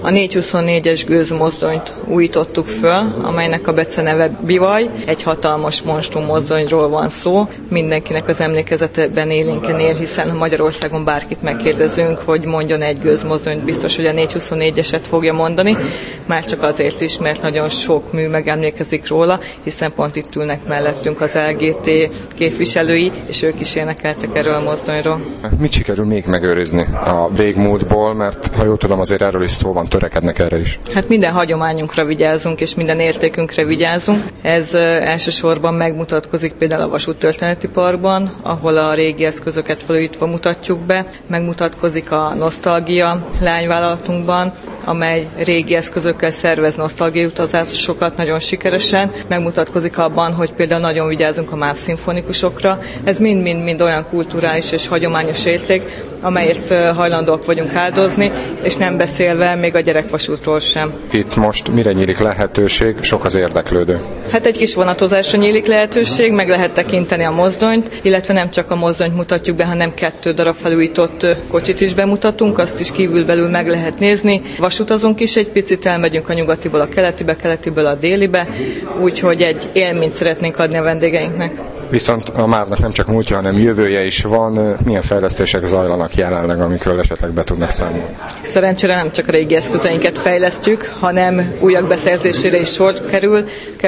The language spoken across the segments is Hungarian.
A 424-es gőzmozdonyt újítottuk föl, amelynek a beceneve Bivaj. Egy hatalmas monstrum mozdonyról van szó. Mindenkinek az emlékezetében élénken él, hiszen ha Magyarországon bárkit megkérdezünk, hogy mondjon egy gőzmozdonyt, biztos, hogy a 424-eset fogja mondani. Már csak azért is, mert nagyon sok mű megemlékezik róla, hiszen pont itt ülnek mellettünk az LGT képviselői, és ők is énekeltek erről a mozdonyról. Mit sikerül még megőrizni a régmúltból, mert ha jól tudom, azért erről is szó van, törekednek erre is. Hát minden hagyományunkra vigyázunk, és minden értékünkre vigyázunk. Ez elsősorban megmutatkozik például a Vasúttörténeti Parkban, ahol a régi eszközöket felújítva mutatjuk be. Megmutatkozik a Nosztalgia lányvállalatunkban, amely régi eszközökkel szervez nosztalgiautazásokat nagyon sikeresen. Megmutatkozik abban, hogy például nagyon vigyázunk a MÁV szimfonikusokra. Ez mind-mind olyan kulturális és hagyományos érték, amelyért hajlandóak vagyunk áldozni, és nem beszélve még a gyerekvasútról sem. Itt most mire nyílik lehetőség, sok az érdeklődő? Hát egy kis vonatozásra nyílik lehetőség, meg lehet tekinteni a mozdonyt, illetve nem csak a mozdonyt mutatjuk be, hanem 2 darab felújított kocsit is bemutatunk, azt is kívülbelül meg lehet nézni. Vasutazunk is egy picit, elmegyünk a nyugatiból a keletibe, keletiből a délibe, úgyhogy egy élményt szeretnénk adni a vendégeinknek. Viszont a MÁV-nak nem csak múltja, hanem jövője is van. Milyen fejlesztések zajlanak jelenleg, amikről esetleg be tudnak számolni? Szerencsére nem csak a régi eszközeinket fejlesztjük, hanem újak beszerzésére is sor kerül.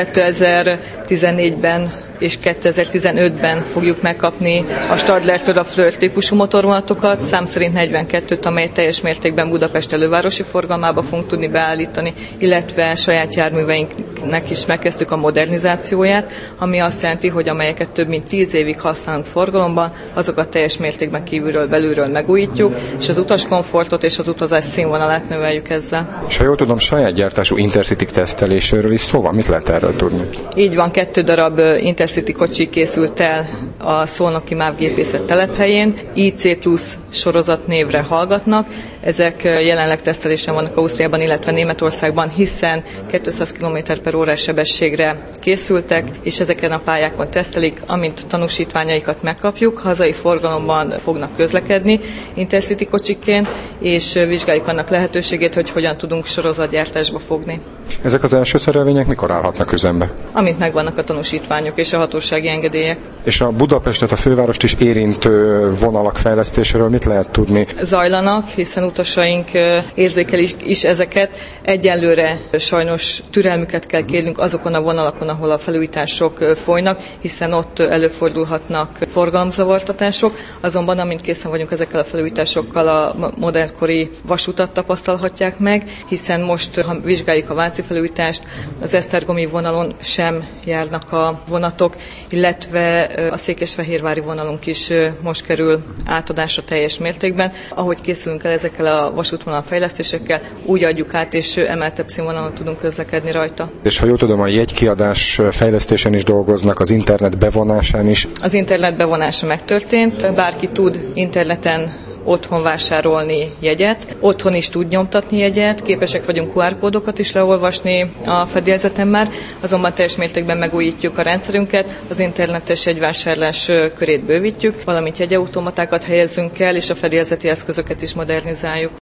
2014-ben és 2015-ben fogjuk megkapni a Stadlertől a Fleur típusú motorvonatokat, szám szerint 42-t, amelyet teljes mértékben Budapest elővárosi forgalmába fogunk tudni beállítani, illetve saját járműveinknek is megkezdtük a modernizációját, ami azt jelenti, hogy amelyeket több mint 10 évig használunk forgalomban, azokat teljes mértékben kívülről, belülről megújítjuk, és az utaskomfortot és az utazás színvonalát növeljük ezzel. És ha jól tudom, saját gyártású Intercity teszteléséről is szó van, mit lehet erről tudni? Így van, 2 darab Intercity kocsi készült el a Szolnoki MÁV gépészet telephelyén, IC Plus sorozat névre hallgatnak. Ezek jelenleg tesztelésen vannak Ausztriában, illetve Németországban, hiszen 200 km/h sebességre készültek, és ezeken a pályákon tesztelik, amint tanúsítványaikat megkapjuk, hazai forgalomban fognak közlekedni Intercity kocsikként, és vizsgáljuk annak lehetőségét, hogy hogyan tudunk sorozatgyártásba fogni. Ezek az első szerelvények mikor állhatnak üzembe? Amint megvannak a tanúsítványok és a hatósági engedélyek. És a Budapestet, a fővárost is érintő vonalak fejlesztéséről mit lehet tudni? Zajlanak, hiszen utasaink érzékelik is ezeket. Egyelőre sajnos türelmüket kell kérnünk azokon a vonalakon, ahol a felújítások folynak, hiszen ott előfordulhatnak forgalomzavartatások. Azonban amint készen vagyunk ezekkel a felújításokkal, a modernkori vasutat tapasztalhatják meg, hiszen most, ha vizsgáljuk a váci felújítást, az esztergomi vonalon sem járnak a vonatok, illetve a székesfehérvári vonalunk is most kerül átadásra teljes mértékben. Ahogy készülünk el ezekkel a vasútvonal fejlesztésekkel, úgy adjuk át, és emeltebb színvonalon tudunk közlekedni rajta. És ha jól tudom, a jegykiadás fejlesztésen is dolgoznak, az internet bevonásán is? Az internet bevonása megtörtént, bárki tud interneten otthon vásárolni jegyet, otthon is tud nyomtatni jegyet, képesek vagyunk QR kódokat is leolvasni a fedélzeten már, azonban teljes mértékben megújítjuk a rendszerünket, az internetes jegyvásárlás körét bővítjük, valamint jegyautomatákat helyezzünk el, és a fedélzeti eszközöket is modernizáljuk.